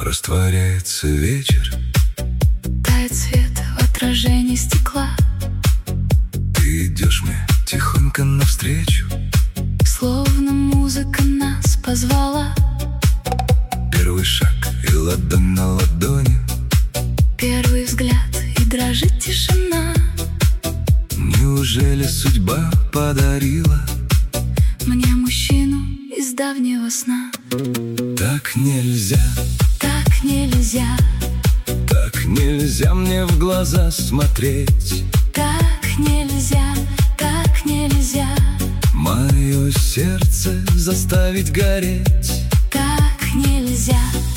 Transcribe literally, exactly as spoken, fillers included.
Растворяется вечер, тает свет в отражении стекла. Ты идешь мне тихонько навстречу, Словно музыка нас позвала. Первый шаг и ладонь на ладони, Первый взгляд и дрожит тишина. Неужели судьба подарила мне мужчину из давнего сна? Так нельзя, так нельзя, так нельзя мне в глаза смотреть. так нельзя, так нельзя, Мое сердце заставить гореть. так нельзя.